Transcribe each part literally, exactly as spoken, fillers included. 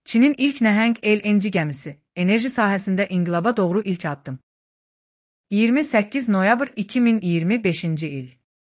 Çinin ilk nəhəng L N G gəmisi, enerji sahəsində inqilaba doğru ilk addım. iyirmi səkkiz noyabr iki min iyirmi beşinci il.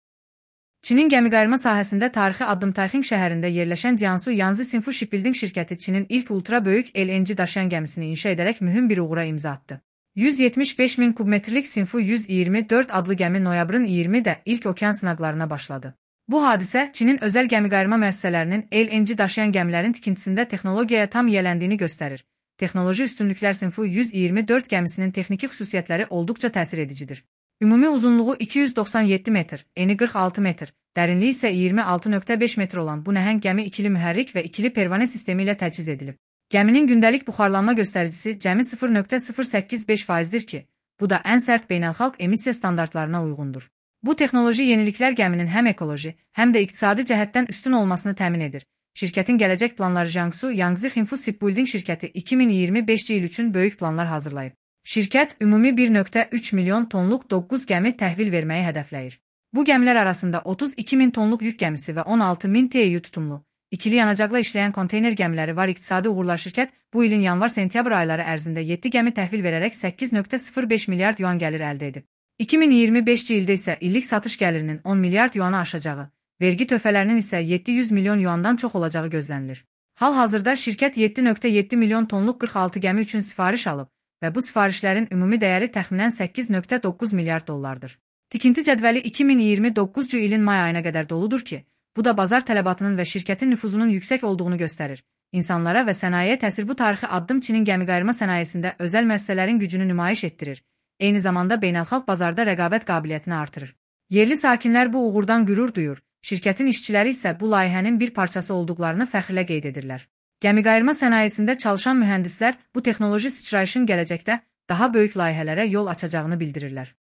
Çinin gəmiqayırma sahəsində tarixi addım Tayxing şəhərində yerləşən Jiangsu Yangzi Sinfu Shipbuilding şirkəti Çinin ilk ultra böyük L N G daşıyan gəmisini inşa edərək mühüm bir uğura imza atdı. yüz yetmiş beş min kubmetrlik Sinfu yüz iyirmi dörd adlı gəmi noyabrın iyirmisində ilk okean sınaqlarına başladı. Bu hadisə Çinin özəl gəmiqayırma müəssisələrinin L N G daşıyan gəmilərin tikintisində texnologiyaya tam yiyələndiyini göstərir. Texnoloji üstünlüklər Sinfu yüz iyirmi dörd gəmisinin texniki xüsusiyyətləri olduqca təsir edicidir. Ümumi uzunluğu iki yüz doxsan yeddi metr, eni qırx altı metr, dərinliyi isə iyirmi altı nöqtə beş metr olan bu nəhəng gəmi ikili mühərrik və ikili pervane sistemi ilə təchiz edilib. Gəminin gündəlik buxarlanma göstəricisi cəmi sıfır nöqtə sıfır səkkiz beş faizdir ki, bu da ən sərt beynəlxalq emissiya standartlarına uyğundur. Bu texnoloji yeniliklər gəminin həm ekoloji, həm də iqtisadi cəhətdən üstün olmasını təmin edir. Şirkətin gələcək planları Jiangsu Yangzi Sinfu Shipbuilding şirkəti iki min iyirmi beşinci il üçün böyük planlar hazırlayıb. Şirkət ümumi bir nöqtə üç milyon tonluq doqquz gəmi təhvil verməyi hədəfləyir. Bu gəmilər arasında otuz iki min tonluq yük gəmisi və on altı min T E U tutumlu, ikili yanacaqla işləyən konteyner gəmiləri var. İqtisadi uğurlar şirkət bu ilin yanvar-sentyabr ayları ərzində yeddi gəmi təhvil verərək səkkiz nöqtə sıfır beş milyard yuan gəlir əldə edib. iki min iyirmi beşinci ildə isə illik satış gəlirinin on milyard yuanı aşacağı, vergi töhfələrinin isə yeddi yüz milyon yuandan çox olacağı gözlənilir. Hal-hazırda şirkət yeddi nöqtə yeddi milyon tonluq qırx altı gəmi üçün sifariş alıb və bu sifarişlərin ümumi dəyəri təxminən səkkiz nöqtə doqquz milyard dollardır. Tikinti cədvəli iki min iyirmi doqquzuncu ilin may ayına qədər doludur ki, bu da bazar tələbatının və şirkətin nüfuzunun yüksək olduğunu göstərir. İnsanlara və sənayeyə təsir bu tarixi addım Çinin gəmiqayırma sənayesində özəl müəssisələrin gücünü nümayiş etdirir. Eyni zamanda beynəlxalq bazarda rəqabət qabiliyyətini artırır. Yerli sakinlər bu uğurdan qürur duyur, şirkətin işçiləri isə bu layihənin bir parçası olduqlarını fəxrlə qeyd edirlər. Gəmiqayırma sənayesində çalışan mühəndislər bu texnoloji sıçrayışın gələcəkdə daha böyük layihələrə yol açacağını bildirirlər.